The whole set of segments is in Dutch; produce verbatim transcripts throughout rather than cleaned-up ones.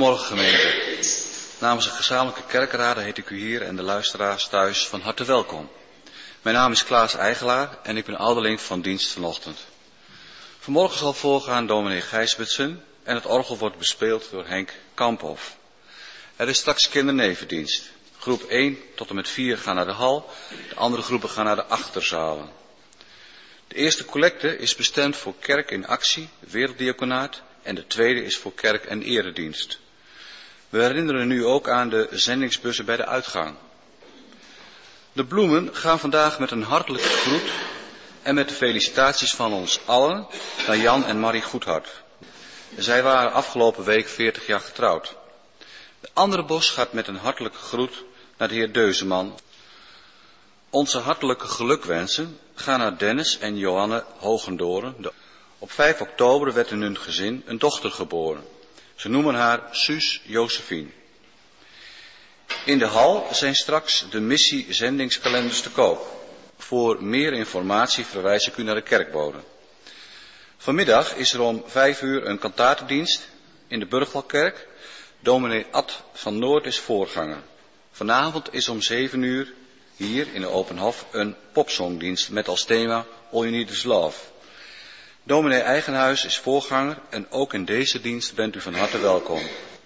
Goedemorgen gemeente. Namens de gezamenlijke kerkraden heet ik u hier en de luisteraars thuis van harte welkom. Mijn naam is Klaas Eigelaar en ik ben ouderling van dienst vanochtend. Vanmorgen zal voorgaan dominee Gijsbertsen en het orgel wordt bespeeld door Henk Kamphoff. Er is straks kindernevendienst. Groep één tot en met vier gaan naar de hal, de andere groepen gaan naar de achterzalen. De eerste collecte is bestemd voor Kerk in Actie, Werelddiaconaat, en de tweede is voor kerk en eredienst. We herinneren nu ook aan de zendingsbussen bij de uitgang. De bloemen gaan vandaag met een hartelijke groet en met de felicitaties van ons allen naar Jan en Marie Goedhart. Zij waren afgelopen week veertig jaar getrouwd. De andere bos gaat met een hartelijke groet naar de heer Deuzeman. Onze hartelijke gelukwensen gaan naar Dennis en Johanne Hogendoren. Op vijf oktober werd in hun gezin een dochter geboren. Ze noemen haar Suus Josephine. In de hal zijn straks de missie-zendingskalenders te koop. Voor meer informatie verwijs ik u naar de kerkbode. Vanmiddag is er om vijf uur een kantatendienst in de Burgwalkerk. Dominee Ad van Noord is voorganger. Vanavond is om zeven uur hier in de Openhof een popsongdienst met als thema All You Need Is Love. Dominee Eigenhuis is voorganger en ook in deze dienst bent u van harte welkom.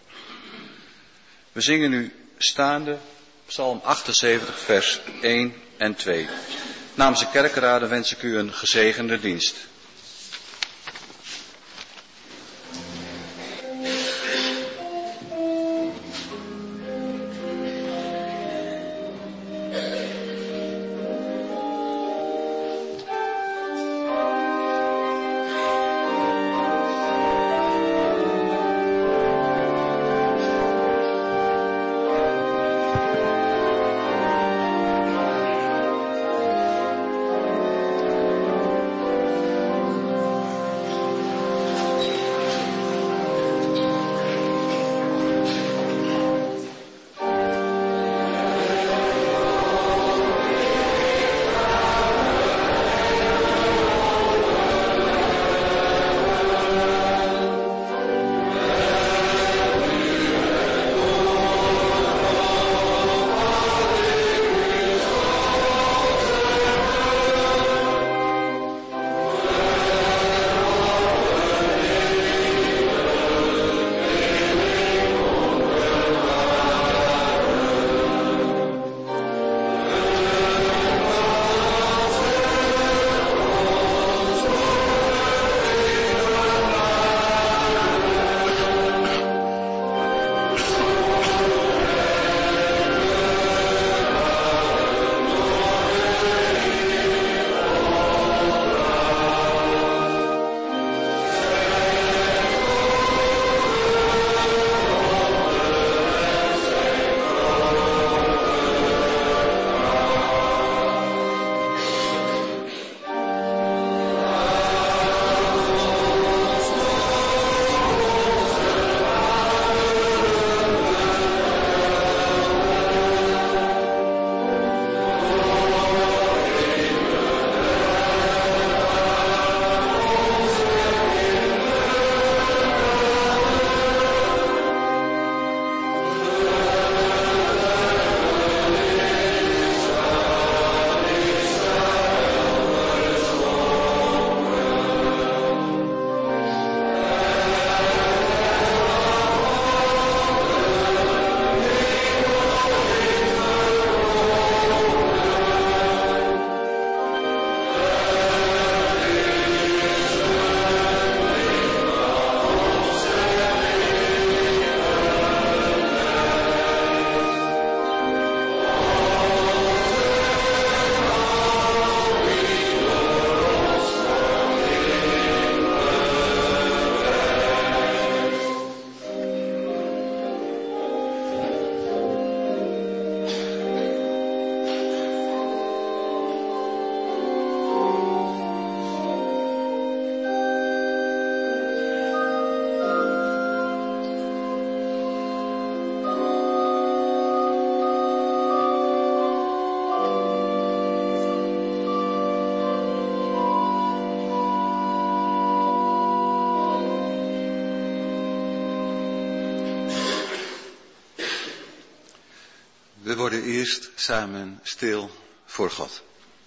We zingen nu staande Psalm achtenzeventig vers één en twee. Namens de kerkenraden wens ik u een gezegende dienst. eerst samen stil voor God.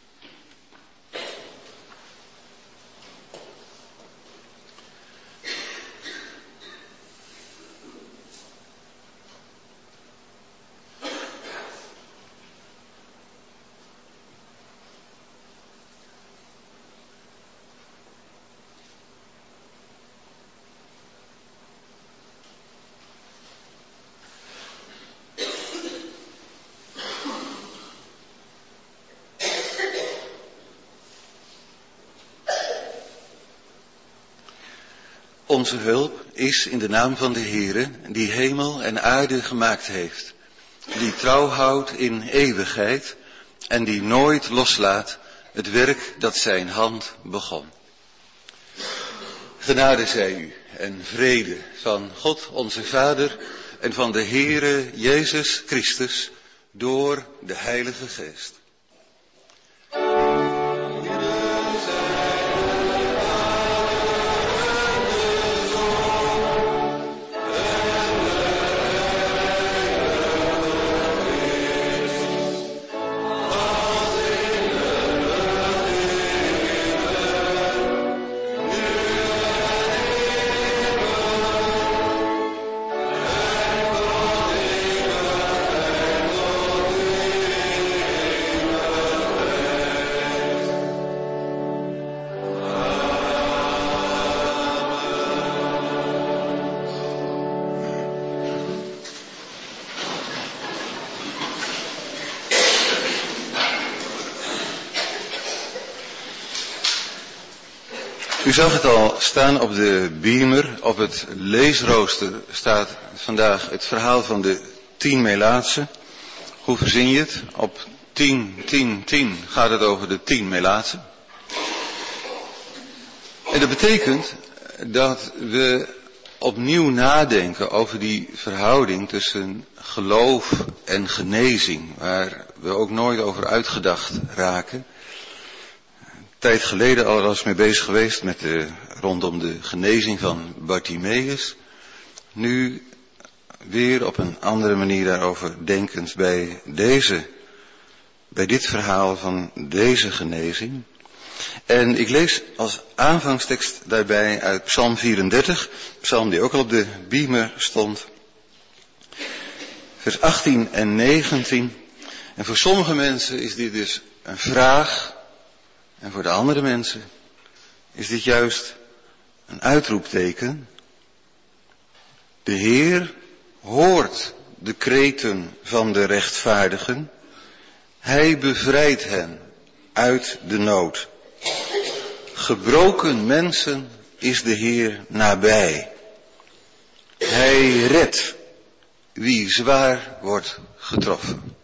Onze hulp is in de naam van de Heere, die hemel en aarde gemaakt heeft, die trouw houdt in eeuwigheid en die nooit loslaat het werk dat zijn hand begon. Genade zij u en vrede van God onze Vader en van de Heere Jezus Christus door de Heilige Geest. U zag het al staan op de beamer, op het leesrooster staat vandaag het verhaal van de tien Melaatsen. Hoe verzin je het? Op tien, tien, tien gaat het over de tien Melaatsen. En dat betekent dat we opnieuw nadenken over die verhouding tussen geloof en genezing, waar we ook nooit over uitgedacht raken. Een tijd geleden al was mee bezig geweest met de, rondom de genezing van Bartimeus. Nu weer op een andere manier daarover denkend bij deze, bij dit verhaal van deze genezing. En ik lees als aanvangstekst daarbij uit Psalm vierendertig, psalm die ook al op de beamer stond. Vers achttien en negentien. En voor sommige mensen is dit dus een vraag. En voor de andere mensen is dit juist een uitroepteken. De Heer hoort de kreten van de rechtvaardigen. Hij bevrijdt hen uit de nood. Gebroken mensen is de Heer nabij. Hij redt wie zwaar wordt getroffen.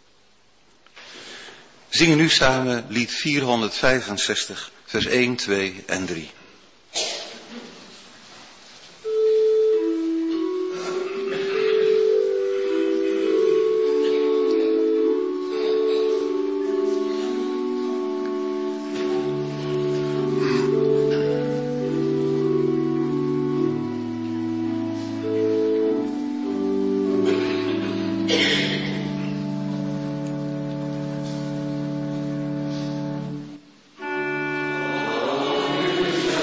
Zingen nu samen lied vierhonderdvijfenzestig, vers één, twee en drie. Amen.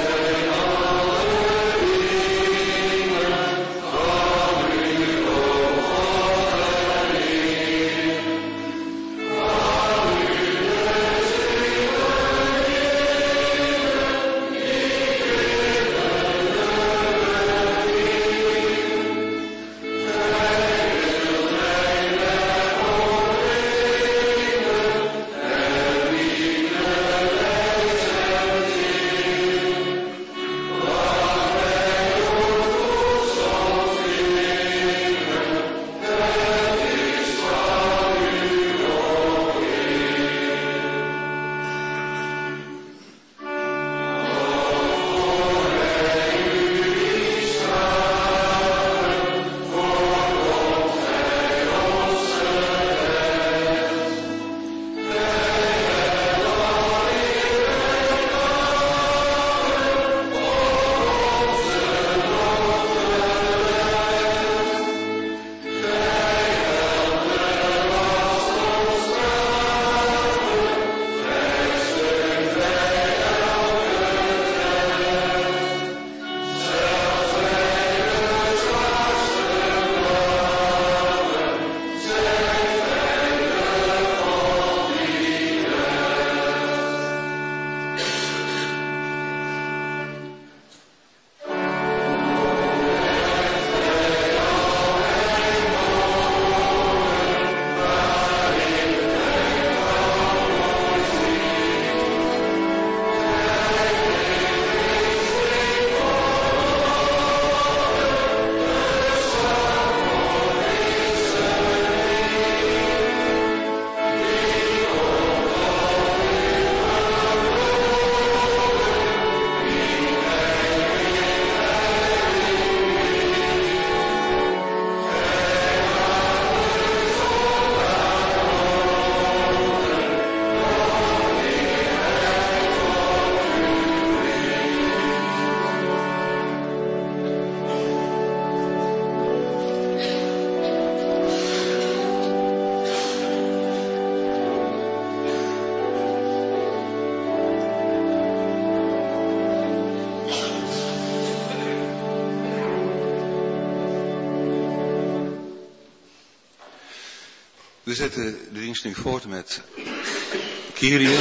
We zetten de dienst nu voort met Kyrie,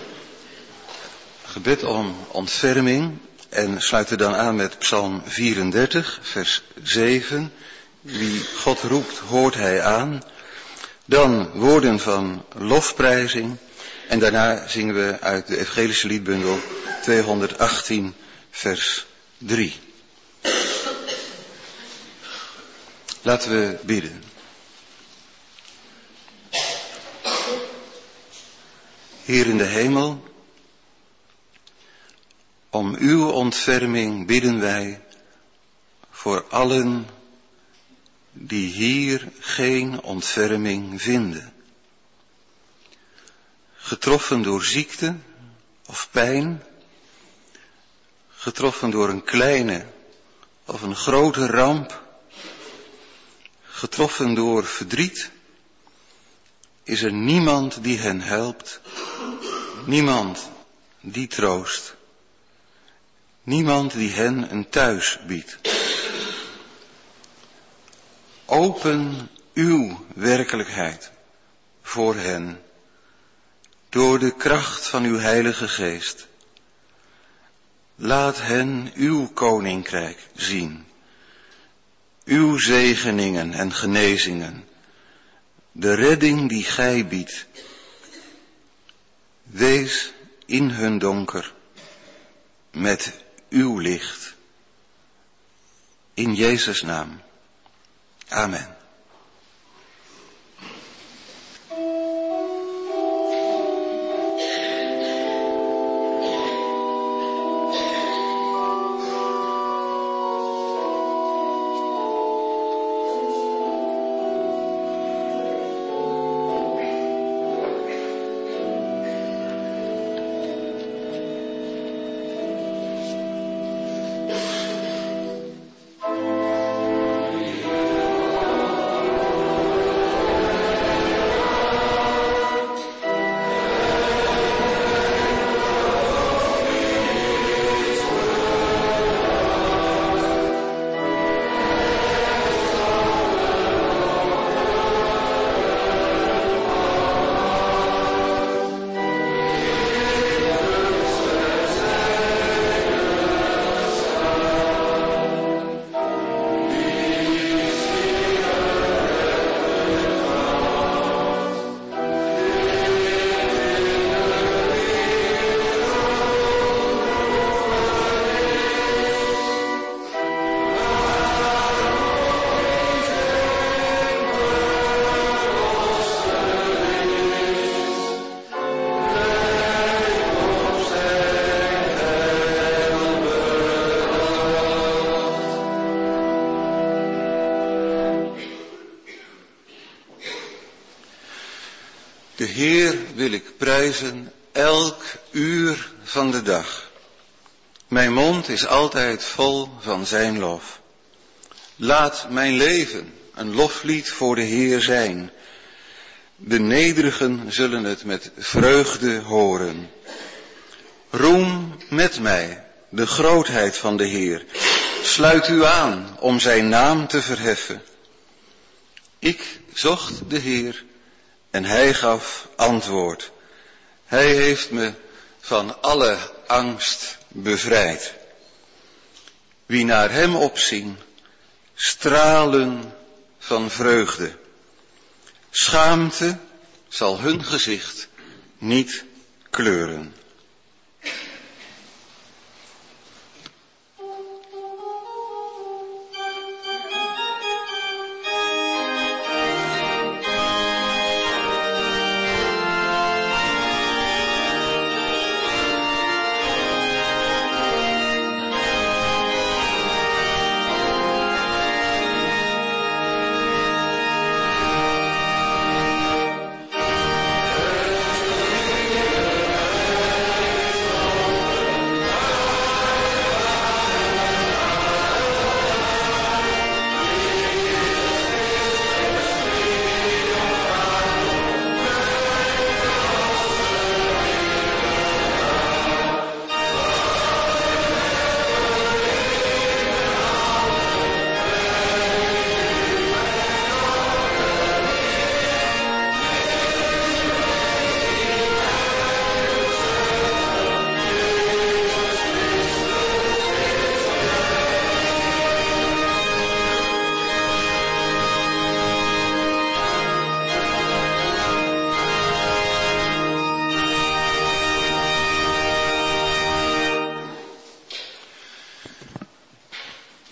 gebed om ontferming, en sluiten dan aan met Psalm vierendertig, vers zeven. Wie God roept, hoort hij aan. Dan woorden van lofprijzing en daarna zingen we uit de evangelische liedbundel tweehonderdachttien, vers drie. Laten we bidden. Heer in de hemel, om uw ontferming bidden wij voor allen die hier geen ontferming vinden. Getroffen door ziekte of pijn, getroffen door een kleine of een grote ramp, getroffen door verdriet, is er niemand die hen helpt, niemand die troost, niemand die hen een thuis biedt. Open uw werkelijkheid voor hen, door de kracht van uw Heilige Geest. Laat hen uw koninkrijk zien, uw zegeningen en genezingen, de redding die gij biedt. Wees in hun donker met uw licht. In Jezus' naam. Amen. De Heer wil ik prijzen elk uur van de dag. Mijn mond is altijd vol van zijn lof. Laat mijn leven een loflied voor de Heer zijn. De nederigen zullen het met vreugde horen. Roem met mij de grootheid van de Heer. Sluit u aan om zijn naam te verheffen. Ik zocht de Heer en hij gaf antwoord. Hij heeft me van alle angst bevrijd. Wie naar hem opzien, stralen van vreugde. Schaamte zal hun gezicht niet kleuren.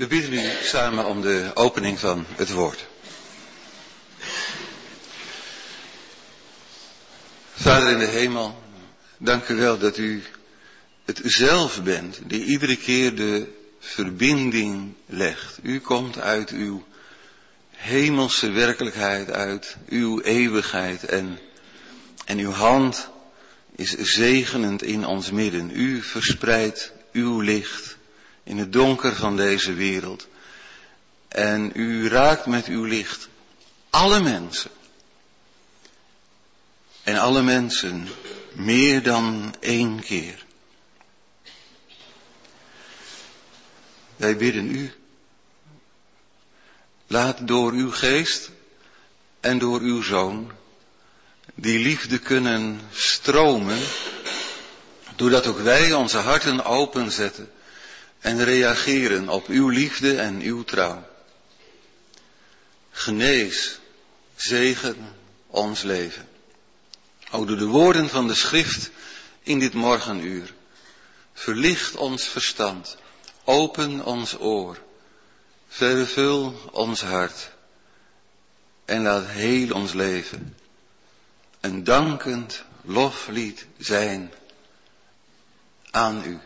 We bidden u samen om de opening van het woord. Vader in de hemel, dank u wel dat u het zelf bent die iedere keer de verbinding legt. U komt uit uw hemelse werkelijkheid, uit uw eeuwigheid en, en uw hand is zegenend in ons midden. U verspreidt uw licht in het donker van deze wereld. En u raakt met uw licht alle mensen. En alle mensen meer dan één keer. Wij bidden u. Laat door uw geest en door uw zoon die liefde kunnen stromen, doordat ook wij onze harten openzetten en reageren op uw liefde en uw trouw. Genees, zegen ons leven. O, door de woorden van de schrift in dit morgenuur, verlicht ons verstand, open ons oor, vervul ons hart en laat heel ons leven een dankend loflied zijn aan u.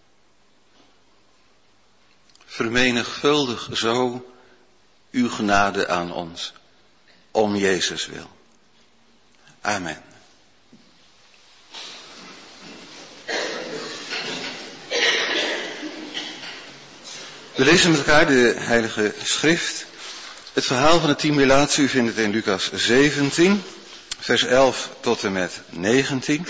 Vermenigvuldig zo uw genade aan ons, om Jezus wil. Amen. We lezen met elkaar de Heilige Schrift. Het verhaal van de tien melaatsen, u vindt het in Lucas zeventien, vers elf tot en met negentien.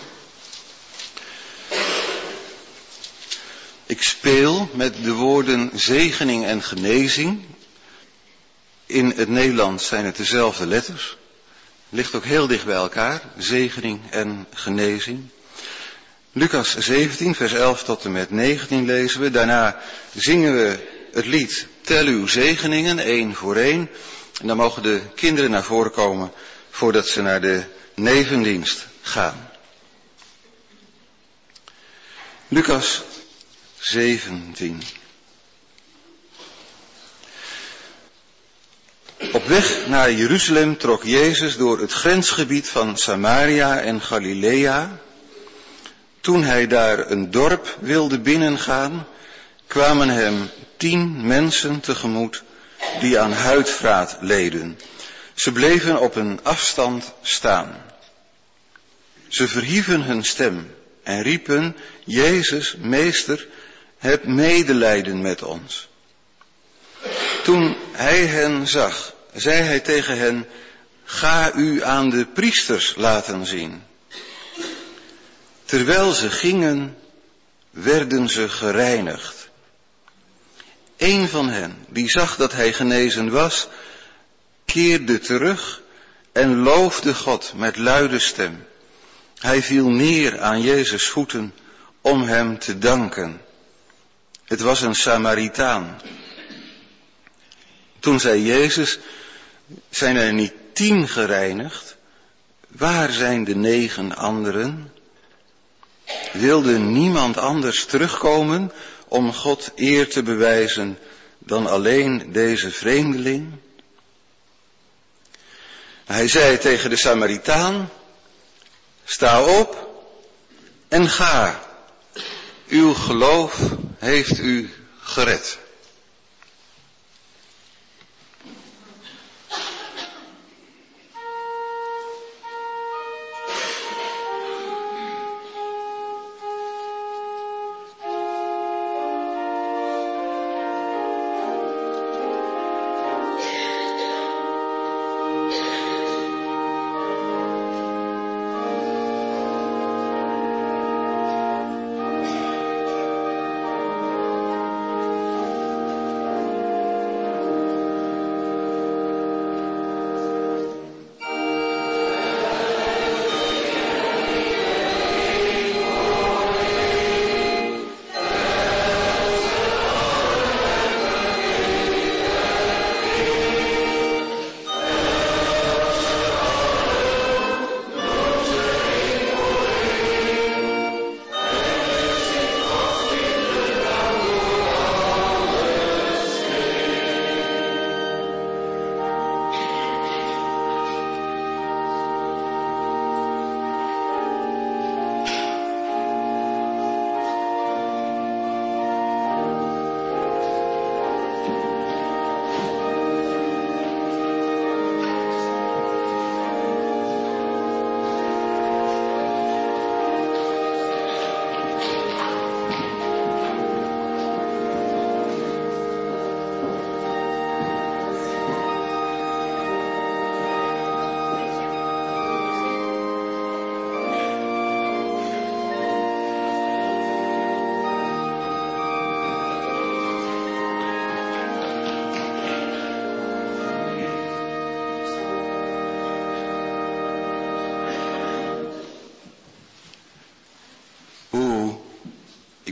Ik speel met de woorden zegening en genezing. In het Nederlands zijn het dezelfde letters. Ligt ook heel dicht bij elkaar, zegening en genezing. Lucas zeventien, vers elf tot en met negentien lezen we. Daarna zingen we het lied Tel uw zegeningen, één voor één. En dan mogen de kinderen naar voren komen voordat ze naar de nevendienst gaan. Lucas zeventien. Op weg naar Jeruzalem trok Jezus door het grensgebied van Samaria en Galilea. Toen hij daar een dorp wilde binnengaan, kwamen hem tien mensen tegemoet die aan huidvraat leden. Ze bleven op een afstand staan. Ze verhieven hun stem en riepen, Jezus, meester, heb medelijden met ons. Toen hij hen zag, zei hij tegen hen, ga u aan de priesters laten zien. Terwijl ze gingen, werden ze gereinigd. Eén van hen, die zag dat hij genezen was, keerde terug en loofde God met luide stem. Hij viel neer aan Jezus' voeten om hem te danken. Het was een Samaritaan. Toen zei Jezus, zijn er niet tien gereinigd? Waar zijn de negen anderen? Wilde niemand anders terugkomen om God eer te bewijzen dan alleen deze vreemdeling? Hij zei tegen de Samaritaan, sta op en ga. Uw geloof heeft u gered.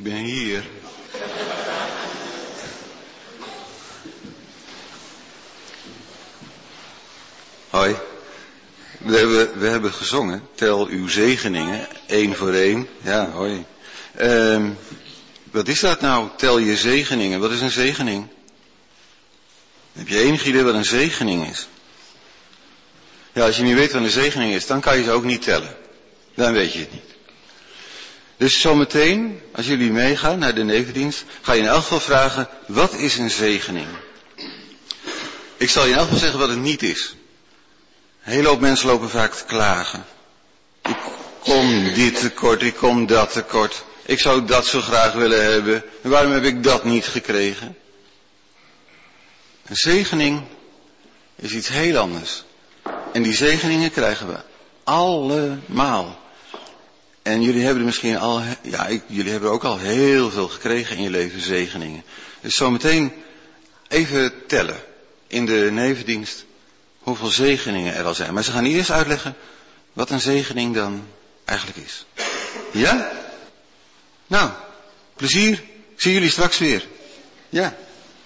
ik ben hier. Hoi. We hebben, we hebben gezongen, tel uw zegeningen, één voor één. Ja, hoi. Um, wat is dat nou, tel je zegeningen? Wat is een zegening? Heb je enig idee wat een zegening is? Ja, als je niet weet wat een zegening is, dan kan je ze ook niet tellen. Dan weet je het niet. Dus zometeen, als jullie meegaan naar de nevendienst, ga je in elk geval vragen, wat is een zegening? Ik zal je in elk geval zeggen wat het niet is. Een hele hoop mensen lopen vaak te klagen. Ik kom dit tekort, ik kom dat tekort. Ik zou dat zo graag willen hebben. En waarom heb ik dat niet gekregen? Een zegening is iets heel anders. En die zegeningen krijgen we allemaal. En jullie hebben er misschien al, ja, ik, jullie hebben ook al heel veel gekregen in je leven, zegeningen. Dus zometeen even tellen in de nevendienst hoeveel zegeningen er al zijn. Maar ze gaan eerst uitleggen wat een zegening dan eigenlijk is. Ja? Nou, plezier. Ik zie jullie straks weer. Ja.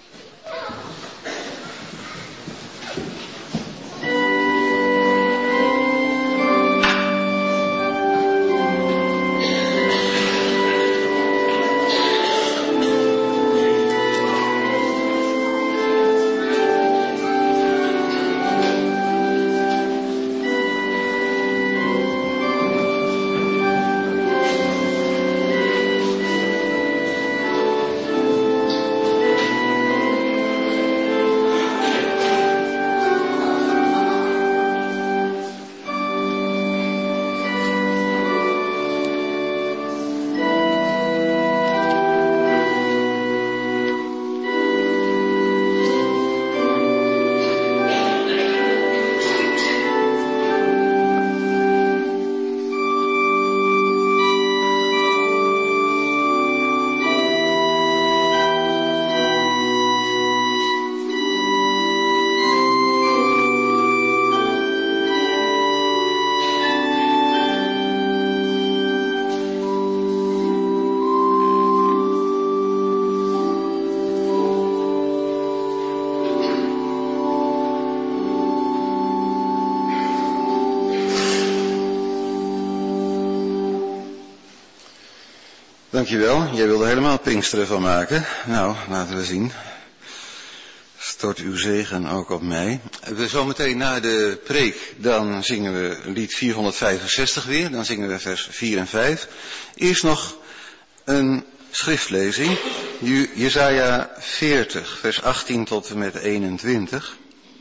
Dankjewel, jij wilde helemaal Pinksteren van maken. Nou, laten we zien. Stort uw zegen ook op mij. We zometeen na de preek, dan zingen we lied vierhonderdvijfenzestig weer. Dan zingen we vers vier en vijf. Eerst nog een schriftlezing. Jesaja veertig, vers achttien tot en met eenentwintig.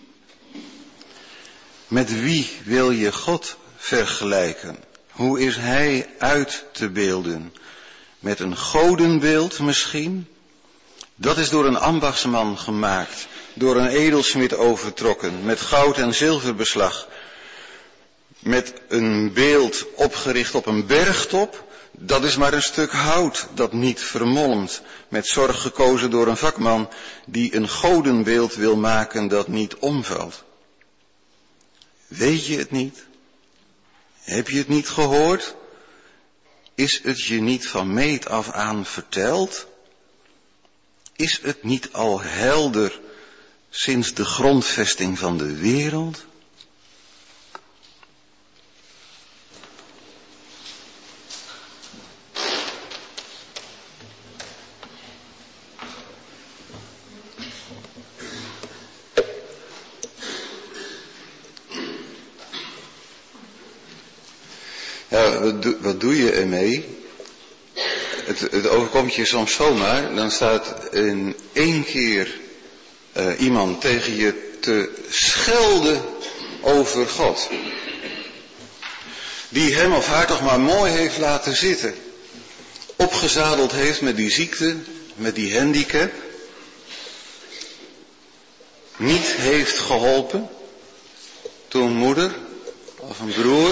Met wie wil je God vergelijken? Hoe is hij uit te beelden? Met een godenbeeld misschien? Dat is door een ambachtsman gemaakt, door een edelsmid overtrokken, met goud en zilverbeslag. Met een beeld opgericht op een bergtop, dat is maar een stuk hout dat niet vermolmt. Met zorg gekozen door een vakman die een godenbeeld wil maken dat niet omvalt. Weet je het niet? Heb je het niet gehoord? Is het je niet van meet af aan verteld? Is het niet al helder sinds de grondvesting van de wereld? Ja, wat doe, wat doe je ermee? Het, het overkomt je soms zomaar. Dan staat in één keer uh, iemand tegen je te schelden over God. Die hem of haar toch maar mooi heeft laten zitten. Opgezadeld heeft met die ziekte, met die handicap. Niet heeft geholpen. Toen moeder of een broer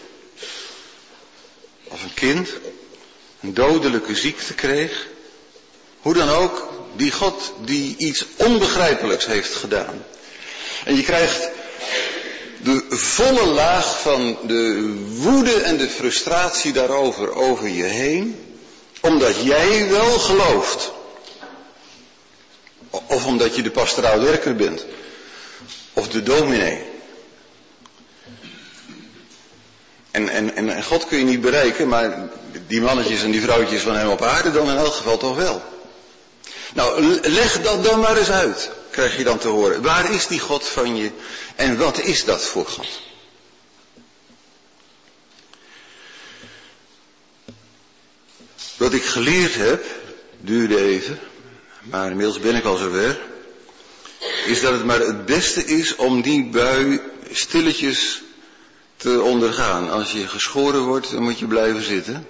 of een kind een dodelijke ziekte kreeg. Hoe dan ook, die God die iets onbegrijpelijks heeft gedaan. En je krijgt de volle laag van de woede en de frustratie daarover over je heen. Omdat jij wel gelooft. Of omdat je de pastoraal werker bent. Of de dominee. En, en, en God kun je niet bereiken, maar die mannetjes en die vrouwtjes van hem op aarde dan in elk geval toch wel. Nou, leg dat dan maar eens uit, krijg je dan te horen. Waar is die God van je en wat is dat voor God? Wat ik geleerd heb, duurde even, maar inmiddels ben ik al zover, is dat het maar het beste is om die bui stilletjes te ondergaan. Als je geschoren wordt, dan moet je blijven zitten.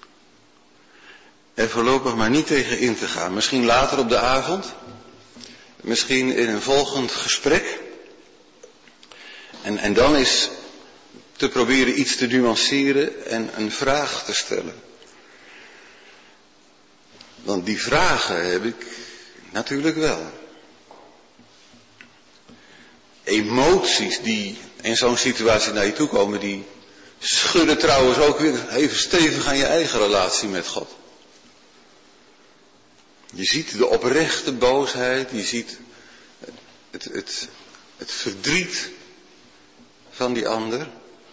Er voorlopig maar niet tegen in te gaan. Misschien later op de avond. Misschien in een volgend gesprek. En, en dan is te proberen iets te nuanceren en een vraag te stellen. Want die vragen heb ik natuurlijk wel. Emoties die in zo'n situatie naar je toe komen, die schudden trouwens ook weer even stevig aan je eigen relatie met God. Je ziet de oprechte boosheid, je ziet het, het, het verdriet van die ander.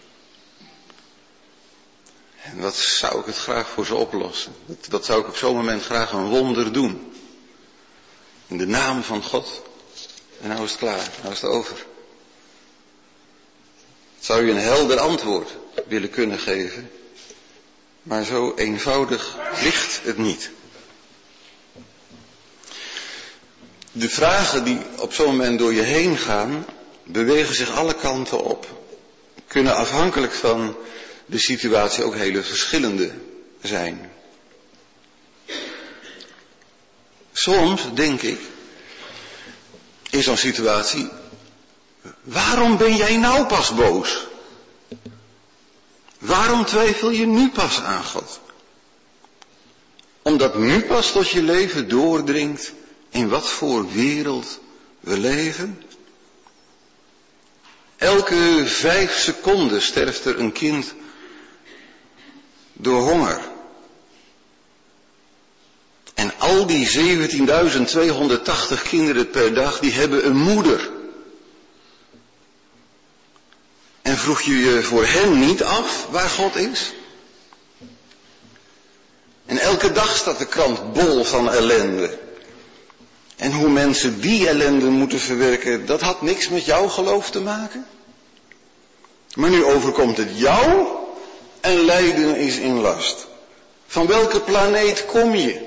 En wat zou ik het graag voor ze oplossen? Dat, dat zou ik op zo'n moment graag een wonder doen. In de naam van God. En nou is het klaar, nou is het over. Zou je een helder antwoord willen kunnen geven. Maar zo eenvoudig ligt het niet. De vragen die op zo'n moment door je heen gaan, bewegen zich alle kanten op. Kunnen afhankelijk van de situatie ook hele verschillende zijn. Soms denk ik, in zo'n situatie, waarom ben jij nou pas boos? Waarom twijfel je nu pas aan God? Omdat nu pas tot je leven doordringt in wat voor wereld we leven? Elke vijf seconden sterft er een kind door honger. En al die zeventienduizend tweehonderdtachtig kinderen per dag, die hebben een moeder. En vroeg je je voor hen niet af waar God is? En elke dag staat de krant bol van ellende. En hoe mensen die ellende moeten verwerken, dat had niks met jouw geloof te maken. Maar nu overkomt het jou en lijden is in last. Van welke planeet kom je?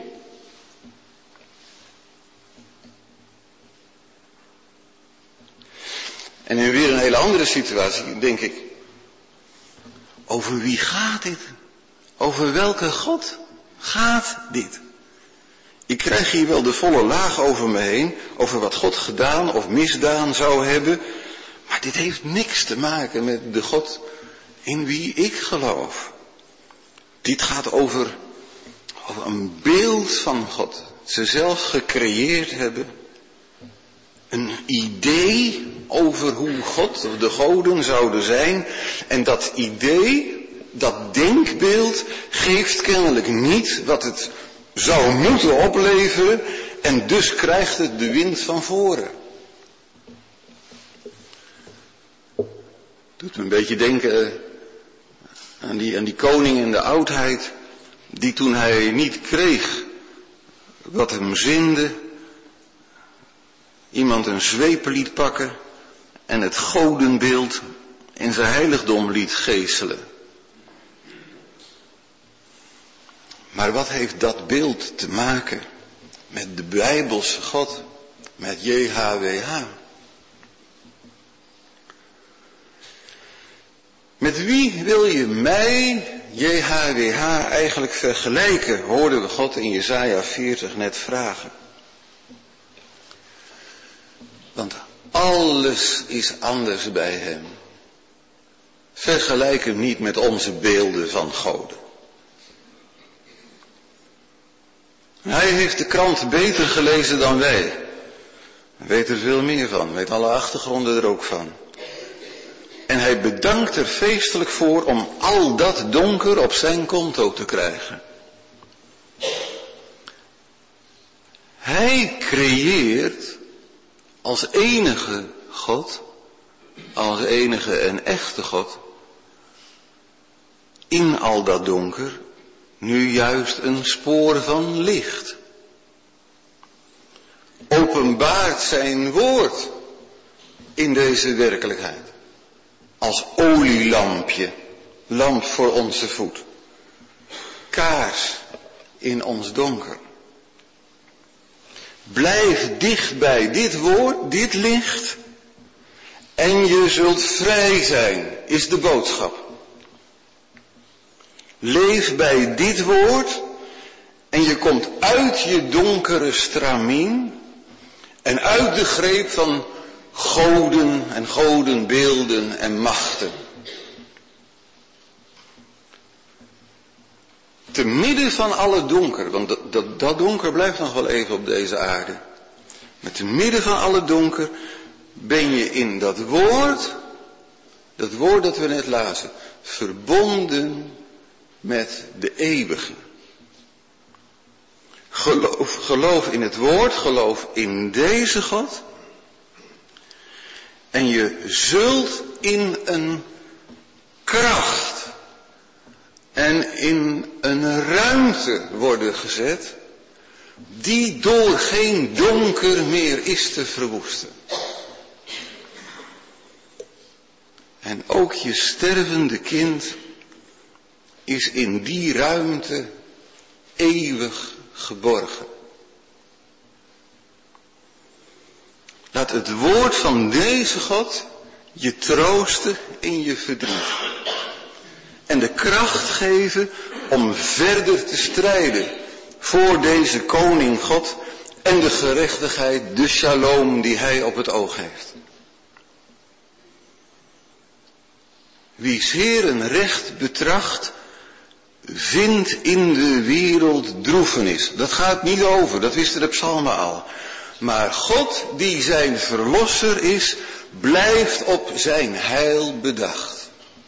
En in weer een hele andere situatie denk ik, over wie gaat dit? Over welke God gaat dit? Ik krijg hier wel de volle laag over me heen, over wat God gedaan of misdaan zou hebben, maar dit heeft niks te maken met de God in wie ik geloof. Dit gaat over, over een beeld van God, ze zelf gecreëerd hebben. Een idee over hoe God of de goden zouden zijn. En dat idee, dat denkbeeld, geeft kennelijk niet wat het zou moeten opleveren. En dus krijgt het de wind van voren. Doet me een beetje denken aan die, aan die koning in de oudheid. Die toen hij niet kreeg wat hem zinde, iemand een zweep liet pakken en het godenbeeld in zijn heiligdom liet geeselen. Maar wat heeft dat beeld te maken met de Bijbelse God, met J H W H? Met wie wil je mij, J H W H, eigenlijk vergelijken, hoorden we God in Jesaja veertig net vragen. Want alles is anders bij hem. Vergelijk hem niet met onze beelden van goden. Hij heeft de krant beter gelezen dan wij. Hij weet er veel meer van, weet alle achtergronden er ook van. En hij bedankt er feestelijk voor om al dat donker op zijn konto te krijgen. Hij creëert als enige God, als enige en echte God, in al dat donker nu juist een spoor van licht. Openbaart zijn woord in deze werkelijkheid. Als olielampje, lamp voor onze voet. Kaars in ons donker. Blijf dicht bij dit woord, dit licht. En je zult vrij zijn, is de boodschap. Leef bij dit woord. En je komt uit je donkere stramien. En uit de greep van goden en godenbeelden en machten. Te midden van alle donker, want dat, dat, dat donker blijft nog wel even op deze aarde. Maar te midden van alle donker ben je in dat woord, dat woord dat we net lazen, verbonden met de eeuwige. Geloof, geloof in het woord, geloof in deze God. En je zult in een kracht en in een ruimte worden gezet, die door geen donker meer is te verwoesten. En ook je stervende kind is in die ruimte eeuwig geborgen. Laat het woord van deze God je troosten in je verdriet. En de kracht geven om verder te strijden voor deze koning God en de gerechtigheid, de shalom die hij op het oog heeft. Wie's Heeren recht betracht, vindt in de wereld droefenis. Dat gaat niet over, dat wisten de psalmen al. Maar God, die zijn verlosser is, blijft op zijn heil bedacht.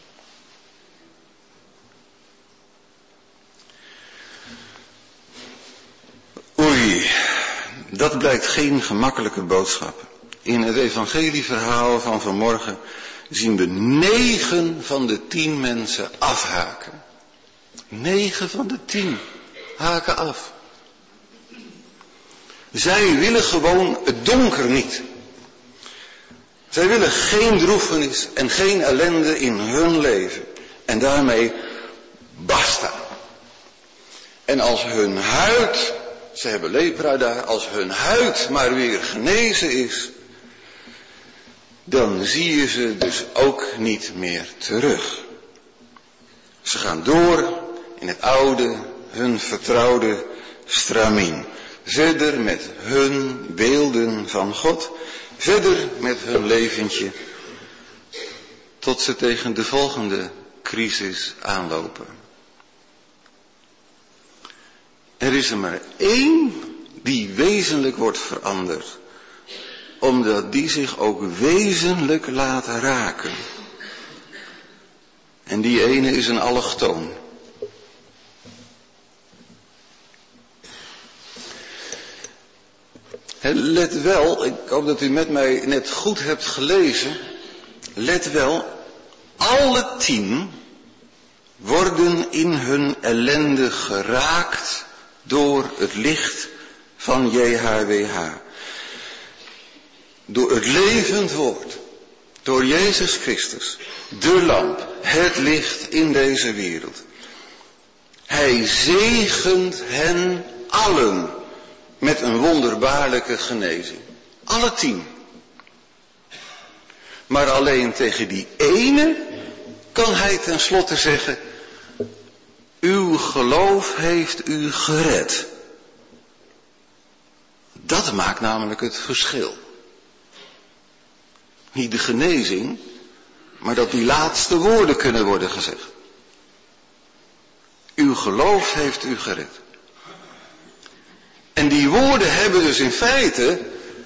Oei, dat blijkt geen gemakkelijke boodschap. In het evangelieverhaal van vanmorgen zien we negen van de tien mensen afhaken. Negen van de tien haken af. Zij willen gewoon het donker niet. Zij willen geen droefenis en geen ellende in hun leven. En daarmee basta. En als hun huid, ze hebben lepra daar, als hun huid maar weer genezen is, dan zie je ze dus ook niet meer terug. Ze gaan door in het oude, hun vertrouwde stramien. Verder met hun beelden van God. Verder met hun leventje. Tot ze tegen de volgende crisis aanlopen. Er is er maar één die wezenlijk wordt veranderd. Omdat die zich ook wezenlijk laat raken. En die ene is een allochtoon. Let wel, ik hoop dat u met mij net goed hebt gelezen. Let wel, alle tien worden in hun ellende geraakt door het licht van J H W H. Door het levend woord. Door Jezus Christus. De lamp. Het licht in deze wereld. Hij zegent hen allen. Met een wonderbaarlijke genezing. Alle tien. Maar alleen tegen die ene kan hij tenslotte zeggen: uw geloof heeft u gered. Dat maakt namelijk het verschil. Niet de genezing, maar dat die laatste woorden kunnen worden gezegd. Uw geloof heeft u gered. En die woorden hebben dus in feite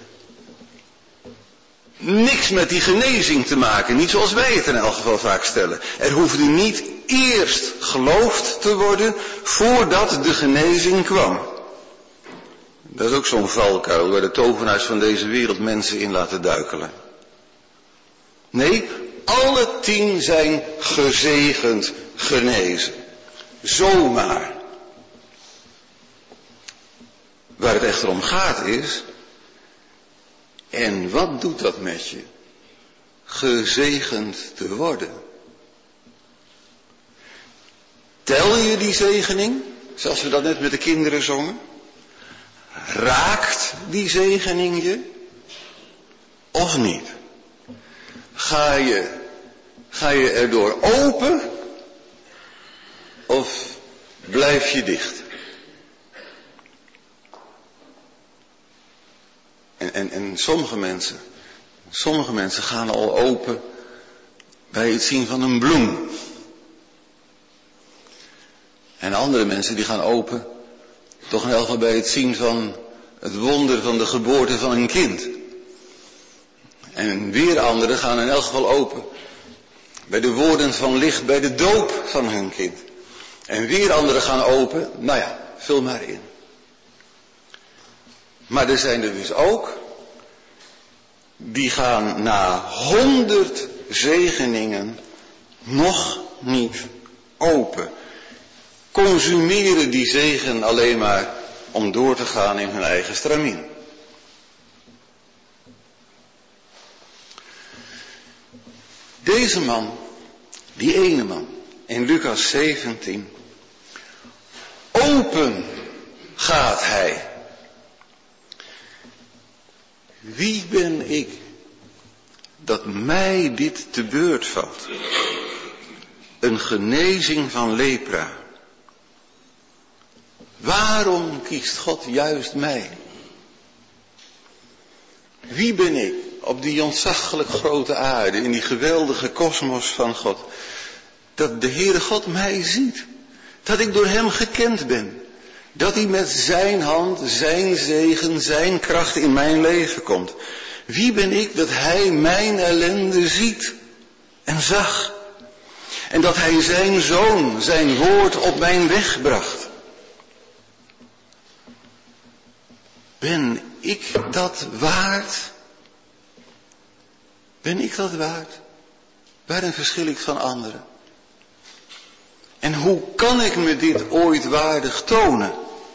niks met die genezing te maken. Niet zoals wij het in elk geval vaak stellen. Er hoefde niet eerst geloofd te worden voordat de genezing kwam. Dat is ook zo'n valkuil waar de tovenaars van deze wereld mensen in laten duikelen. Nee, alle tien zijn gezegend genezen. Zomaar. Waar het echter om gaat is, en wat doet dat met je? Gezegend te worden. Tel je die zegening, zoals we dat net met de kinderen zongen? Raakt die zegening je? Of niet? Ga je, ga je erdoor open? Of blijf je dicht? En, en, en sommige mensen, sommige mensen gaan al open bij het zien van een bloem. En andere mensen die gaan open, toch in elk geval bij het zien van het wonder van de geboorte van een kind. En weer anderen gaan in elk geval open bij de woorden van licht bij de doop van hun kind. En weer anderen gaan open, nou ja, vul maar in. Maar er zijn er dus ook, die gaan na honderd zegeningen nog niet open. Consumeren die zegen alleen maar om door te gaan in hun eigen stramien. Deze man, die ene man, in Lucas zeventien, open gaat hij. Wie ben ik dat mij dit te beurt valt? Een genezing van lepra. Waarom kiest God juist mij? Wie ben ik op die ontzaglijk grote aarde, in die geweldige kosmos van God, dat de Heere God mij ziet, dat ik door hem gekend ben, dat hij met zijn hand, zijn zegen, zijn kracht in mijn leven komt. Wie ben ik dat hij mijn ellende ziet en zag, en dat hij zijn zoon, zijn woord op mijn weg bracht? Ben ik dat waard? Ben ik dat waard? Waarin verschil ik van anderen? En hoe kan ik me dit ooit waardig tonen?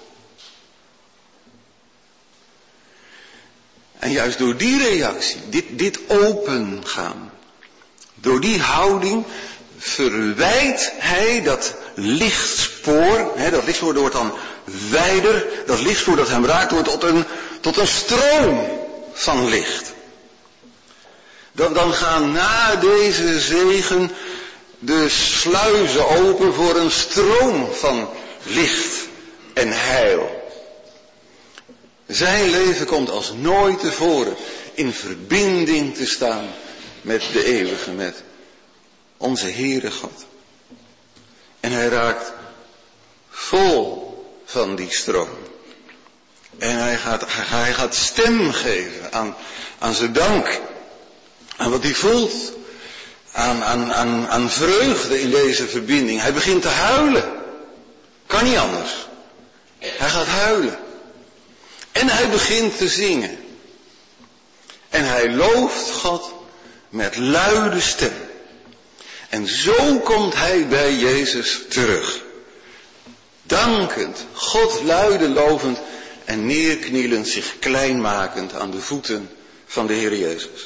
En juist door die reactie, dit, dit opengaan, door die houding verwijt hij dat lichtspoor, hè, dat lichtspoor wordt dan wijder, dat lichtspoor dat hem raakt wordt tot een, tot een stroom van licht. Dan, dan gaan na deze zegen de sluizen open voor een stroom van licht en heil. Zijn leven komt als nooit tevoren in verbinding te staan met de eeuwige, met onze Heere God. En hij raakt vol van die stroom. En hij gaat, hij gaat stem geven aan, aan zijn dank. Aan wat hij voelt. Aan, aan, aan, aan vreugde in deze verbinding. Hij begint te huilen. Kan niet anders. Hij gaat huilen. En hij begint te zingen. En hij looft God met luide stem. En zo komt hij bij Jezus terug. Dankend, God luide lovend en neerknielend, zich klein makend aan de voeten van de Heer Jezus.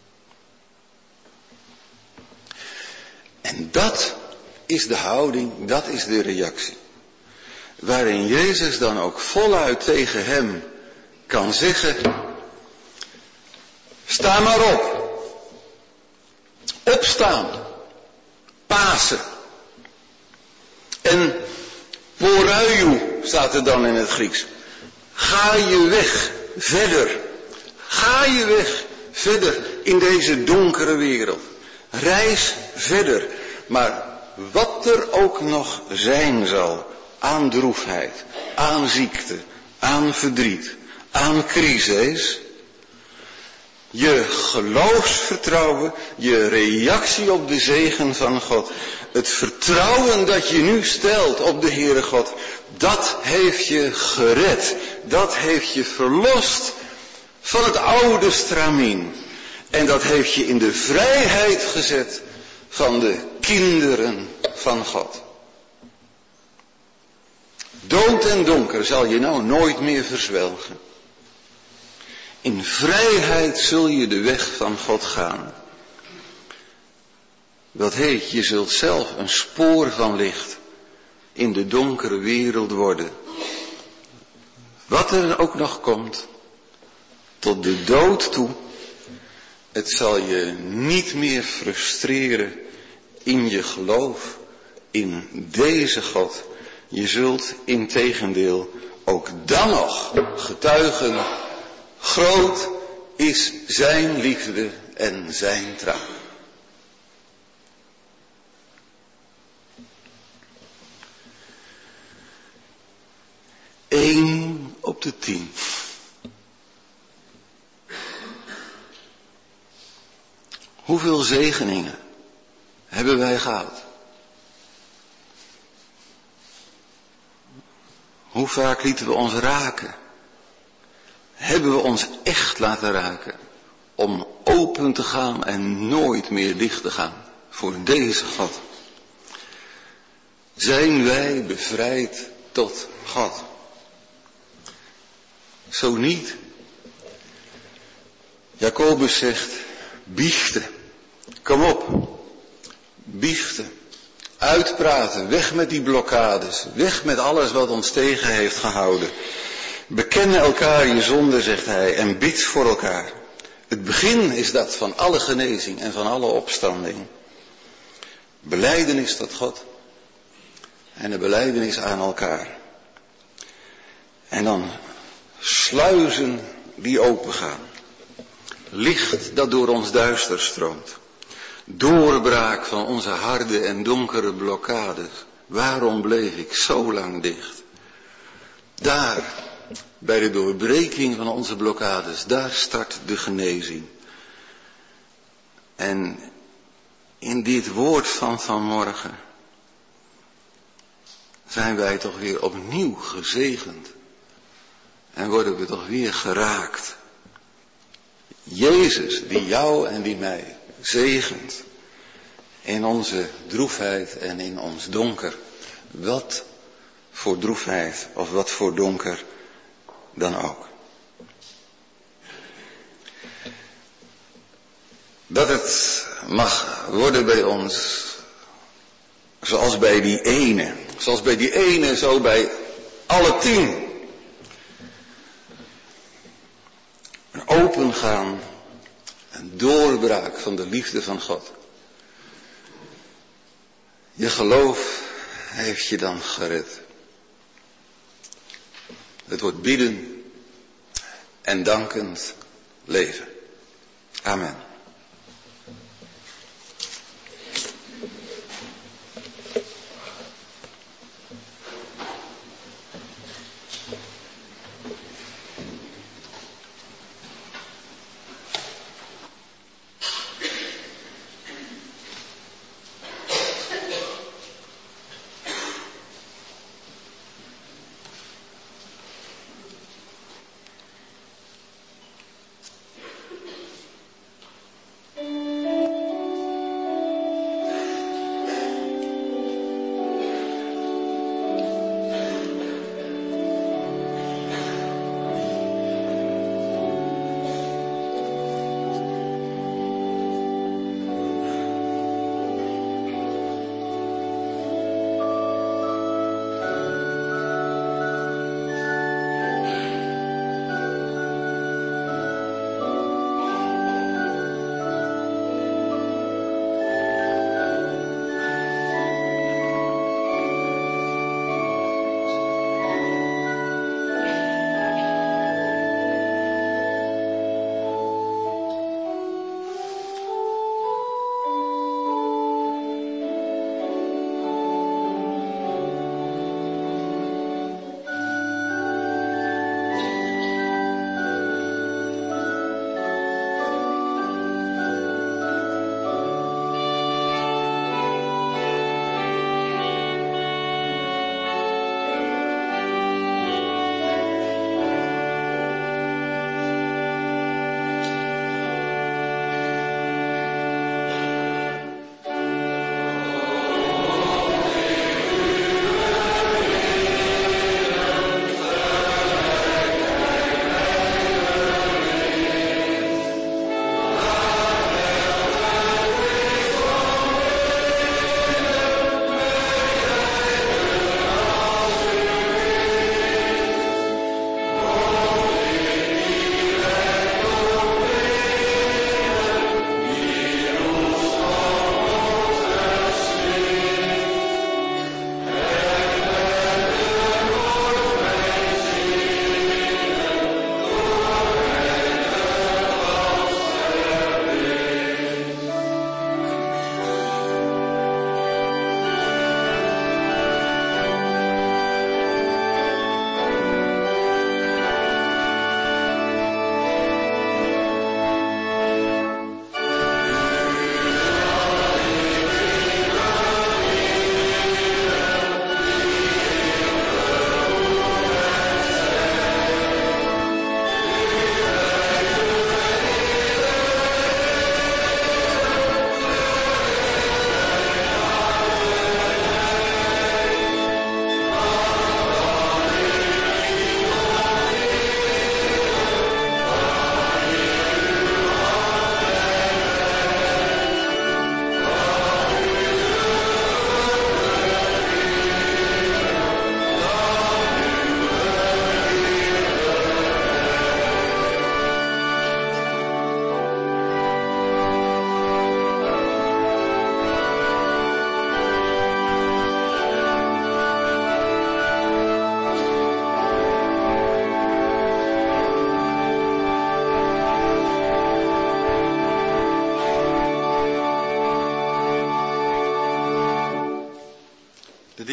En dat is de houding, dat is de reactie. Waarin Jezus dan ook voluit tegen hem kan zeggen: sta maar op. Opstaan. Pasen. En poruiu staat er dan in het Grieks. Ga je weg verder. Ga je weg verder in deze donkere wereld. Reis verder. Maar wat er ook nog zijn zal aan droefheid, aan ziekte, aan verdriet, aan crisis, je geloofsvertrouwen, je reactie op de zegen van God Het vertrouwen dat je nu stelt op de Heere God, dat heeft je gered. Dat heeft je verlost van het oude stramien. En dat heeft je in de vrijheid gezet van de kinderen van God. Dood en donker zal je nou nooit meer verzwelgen. In vrijheid zul je de weg van God gaan. Dat heet, je zult zelf een spoor van licht in de donkere wereld worden. Wat er ook nog komt, tot de dood toe, het zal je niet meer frustreren in je geloof in deze God. Je zult integendeel ook dan nog getuigen, groot is zijn liefde en zijn trouw. Eén op de tien. Hoeveel zegeningen hebben wij gehad? Hoe vaak lieten we ons raken? Hebben we ons echt laten raken om open te gaan en nooit meer dicht te gaan voor deze God? Zijn wij bevrijd tot God? Zo niet. Jacobus zegt, biechten. Kom op. Biechten. Uitpraten. Weg met die blokkades. Weg met alles wat ons tegen heeft gehouden. Beken elkaar je zonde, zegt hij, en bid voor elkaar. Het begin is dat van alle genezing en van alle opstanding. Belijdenis tot God. En een belijdenis aan elkaar. En dan sluizen die opengaan. Licht dat door ons duister stroomt. Doorbraak van onze harde en donkere blokkades. Waarom bleef ik zo lang dicht? Daar, bij de doorbreking van onze blokkades, daar start de genezing. En in dit woord van vanmorgen zijn wij toch weer opnieuw gezegend. En worden we toch weer geraakt. Jezus die jou en die mij zegent. In onze droefheid en in ons donker. Wat voor droefheid of wat voor donker dan ook. Dat het mag worden bij ons zoals bij die ene. Zoals bij die ene, zo bij alle tien. Een opengaan, een doorbraak van de liefde van God. Je geloof heeft je dan gered. Het wordt bidden en dankend leven. Amen.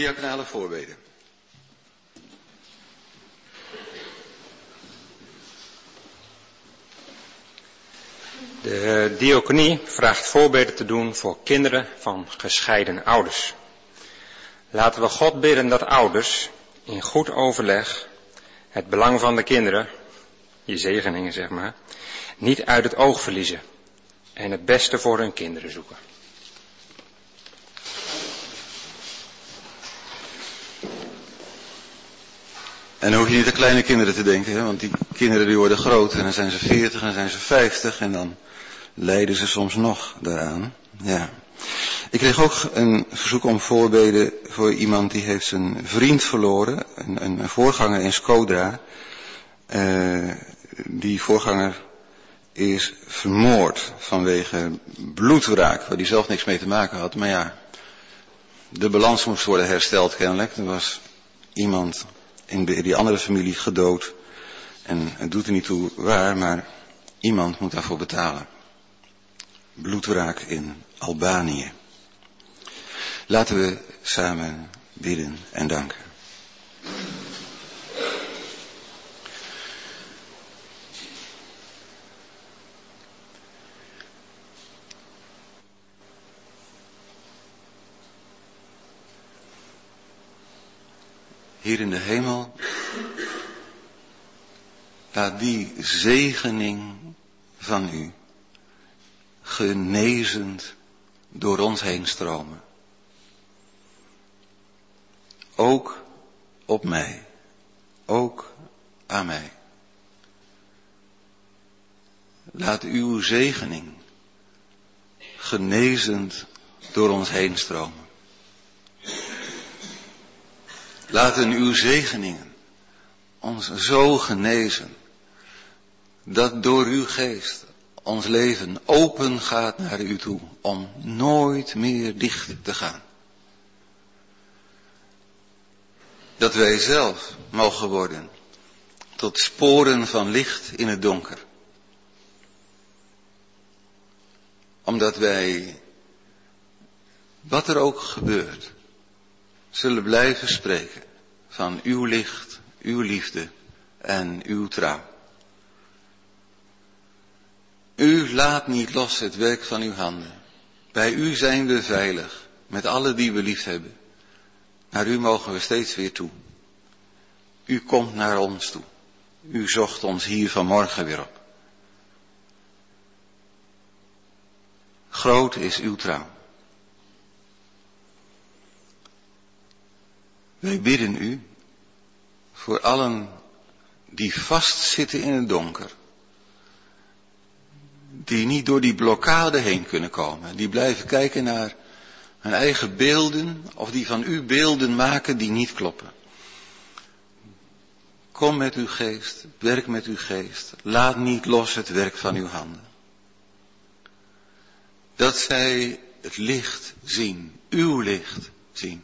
diaconale voorbeden. De diaconie vraagt voorbeden te doen voor kinderen van gescheiden ouders. Laten we God bidden dat ouders in goed overleg het belang van de kinderen, je zegeningen zeg maar, niet uit het oog verliezen en het beste voor hun kinderen zoeken. En dan hoef je niet aan kleine kinderen te denken, hè? Want die kinderen die worden groot en dan zijn ze veertig en dan zijn ze vijftig en dan lijden ze soms nog daaraan. Ja. Ik kreeg ook een verzoek om voorbeden voor iemand die heeft zijn vriend verloren, een, een voorganger in Skodra. Uh, die voorganger is vermoord vanwege bloedwraak, waar hij zelf niks mee te maken had. Maar ja, de balans moest worden hersteld kennelijk. Er was iemand in die andere familie gedood. En het doet er niet toe waar, maar iemand moet daarvoor betalen. Bloedwraak in Albanië. Laten we samen bidden en danken. Hier in de hemel, laat die zegening van u genezend door ons heen stromen. Ook op mij, ook aan mij. Laat uw zegening genezend door ons heen stromen. Laten uw zegeningen ons zo genezen, dat door uw geest ons leven open gaat naar u toe, om nooit meer dicht te gaan. Dat wij zelf mogen worden tot sporen van licht in het donker. Omdat wij, wat er ook gebeurt, zullen blijven spreken van uw licht, uw liefde en uw trouw. U laat niet los het werk van uw handen. Bij u zijn we veilig, met alle die we lief hebben. Naar u mogen we steeds weer toe. U komt naar ons toe. U zocht ons hier vanmorgen weer op. Groot is uw trouw. Wij bidden u voor allen die vastzitten in het donker. Die niet door die blokkade heen kunnen komen. Die blijven kijken naar hun eigen beelden of die van u beelden maken die niet kloppen. Kom met uw geest, werk met uw geest. Laat niet los het werk van uw handen. Dat zij het licht zien, uw licht zien.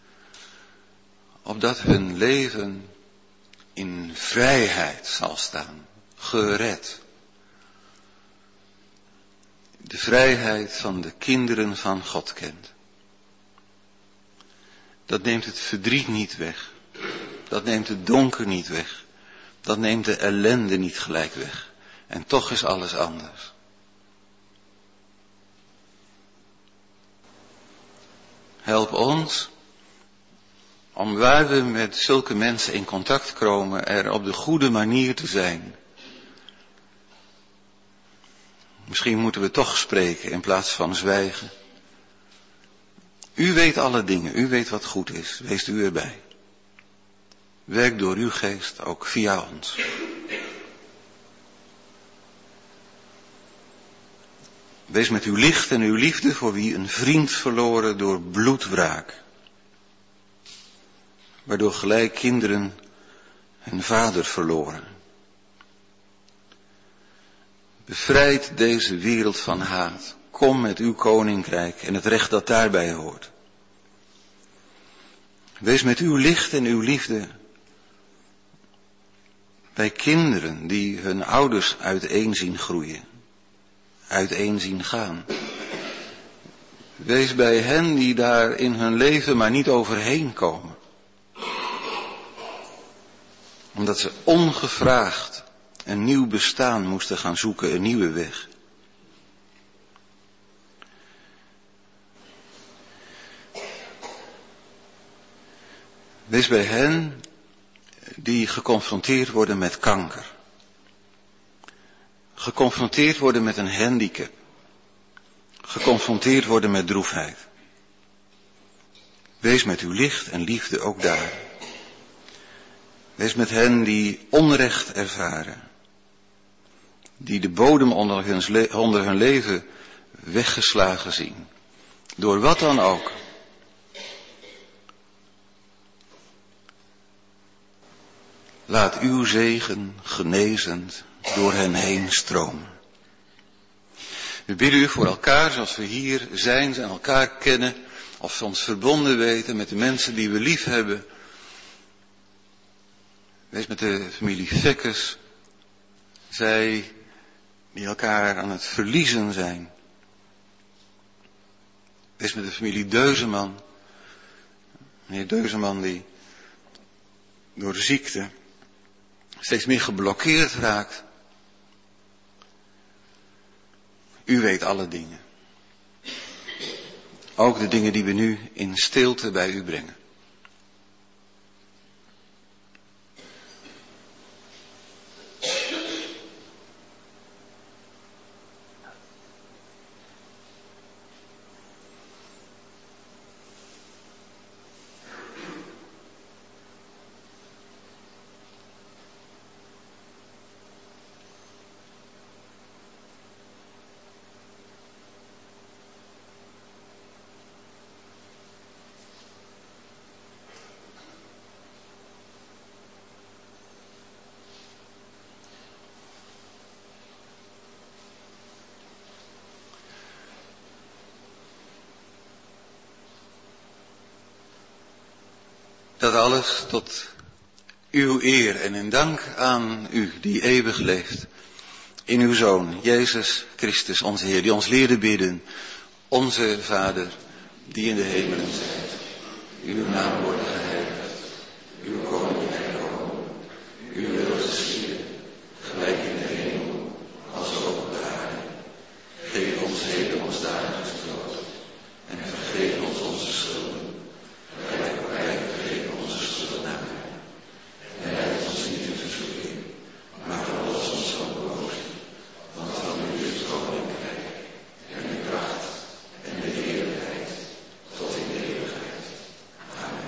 Opdat hun leven in vrijheid zal staan, gered. De vrijheid van de kinderen van God kent. Dat neemt het verdriet niet weg. Dat neemt het donker niet weg. Dat neemt de ellende niet gelijk weg. En toch is alles anders. Help ons om waar we met zulke mensen in contact komen er op de goede manier te zijn. Misschien moeten we toch spreken in plaats van zwijgen. U weet alle dingen, u weet wat goed is, wees u erbij. Werk door uw geest ook via ons. Wees met uw licht en uw liefde voor wie een vriend verloren door bloedwraak. Waardoor gelijk kinderen hun vader verloren. Bevrijd deze wereld van haat. Kom met uw koninkrijk en het recht dat daarbij hoort. Wees met uw licht en uw liefde bij kinderen die hun ouders uiteen zien groeien. Uiteen zien gaan. Wees bij hen die daar in hun leven maar niet overheen komen. Omdat ze ongevraagd een nieuw bestaan moesten gaan zoeken, een nieuwe weg. Wees bij hen die geconfronteerd worden met kanker. Geconfronteerd worden met een handicap. Geconfronteerd worden met droefheid. Wees met uw licht en liefde ook daar. Wees met hen die onrecht ervaren. Die de bodem onder hun, le- onder hun leven weggeslagen zien. Door wat dan ook. Laat uw zegen genezend door hen heen stromen. We bidden u voor elkaar, zoals we hier zijn en elkaar kennen, of we ons verbonden weten met de mensen die we lief hebben. Wees met de familie Vekkes, zij die elkaar aan het verliezen zijn. Wees met de familie Deuzeman, meneer Deuzeman die door de ziekte steeds meer geblokkeerd raakt. U weet alle dingen. Ook de dingen die we nu in stilte bij u brengen. Dat alles tot uw eer en in dank aan u die eeuwig leeft. In uw Zoon, Jezus Christus, onze Heer, die ons leerde bidden. Onze Vader, die in de hemelen zijt. Uw naam wordt geheiligd. Uw koninkrijk komen. Uw wil geschieden. Gelijk in de hemel, als ook op de aarde. Geef ons heden ons dagelijks brood. En vergeef ons onze schulden. Gelijk ook wij vergeven onze schuldenaren. En leid ons niet in verzoeking, maar verlos ons van de boze. Want van u is het koninkrijk, en de kracht, en de heerlijkheid, tot in de eeuwigheid. Amen.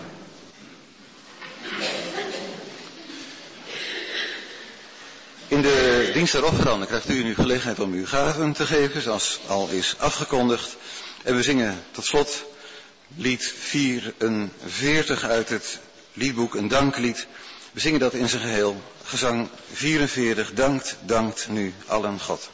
In de dienst der offeranden krijgt u nu gelegenheid om uw gaven te geven, zoals al is afgekondigd. En we zingen tot slot lied vierenveertig uit het liedboek, een danklied. We zingen dat in zijn geheel. Gezang vierenveertig, dankt, dankt nu allen God.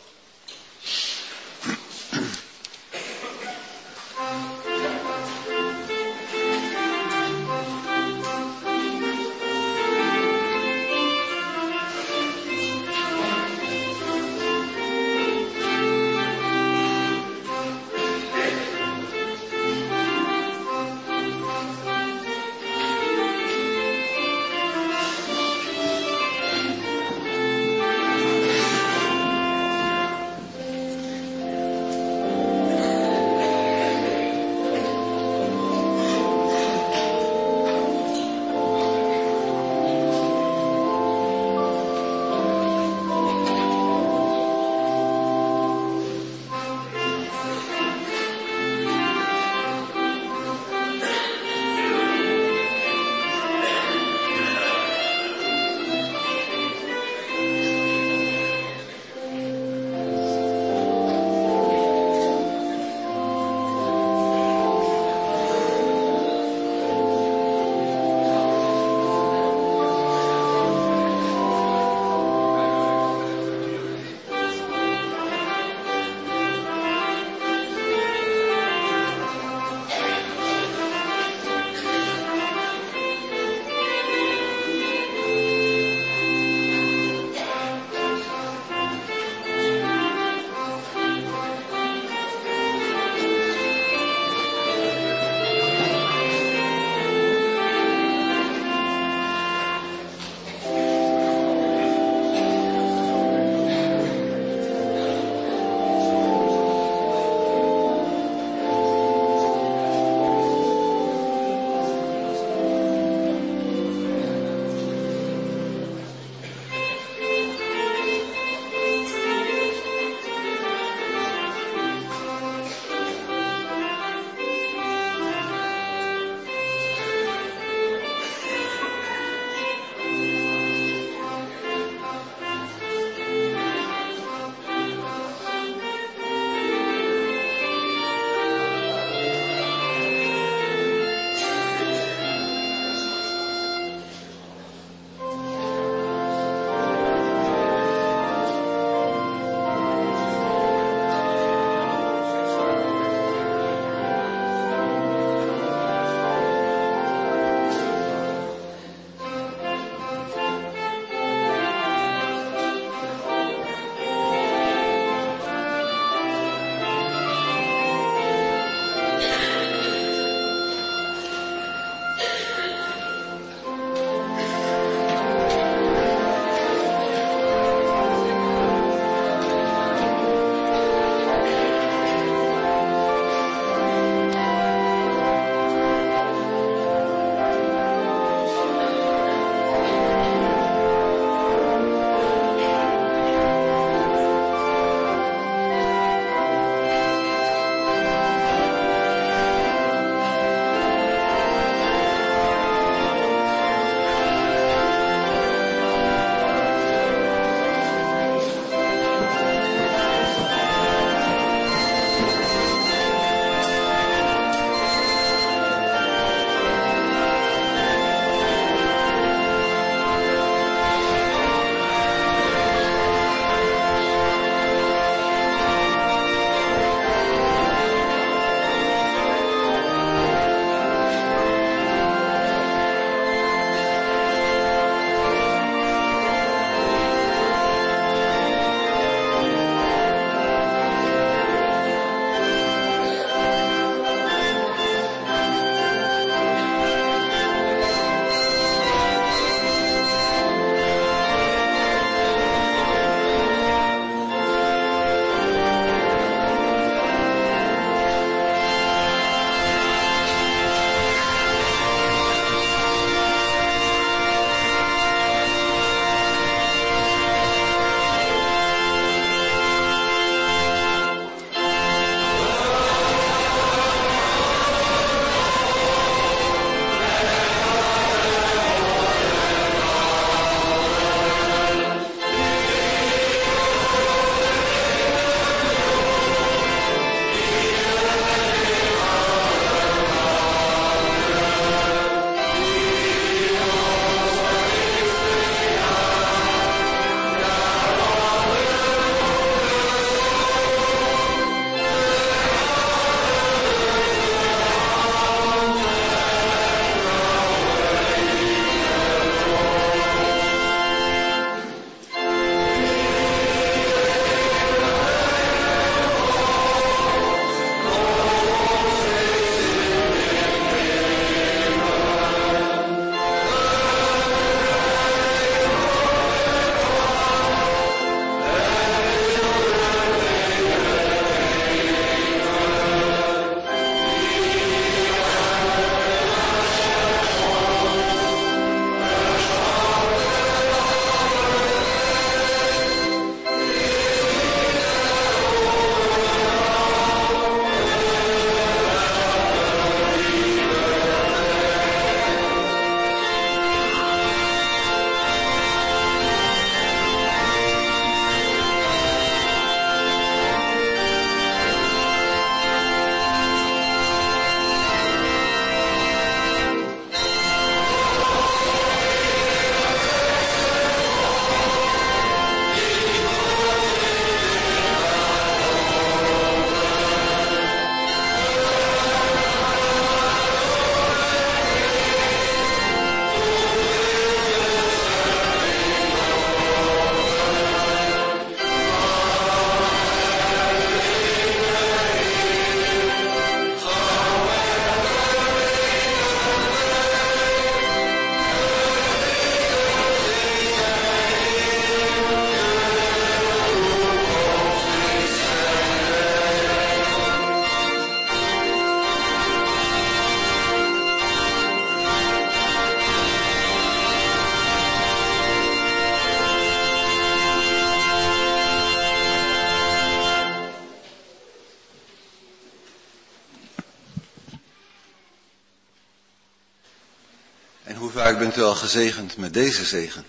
bent u al gezegend met deze zegen.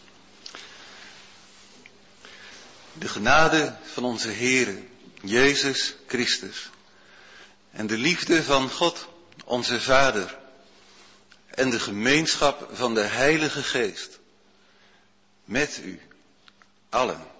De genade van onze Heere, Jezus Christus, en de liefde van God, onze Vader, en de gemeenschap van de Heilige Geest, met u allen.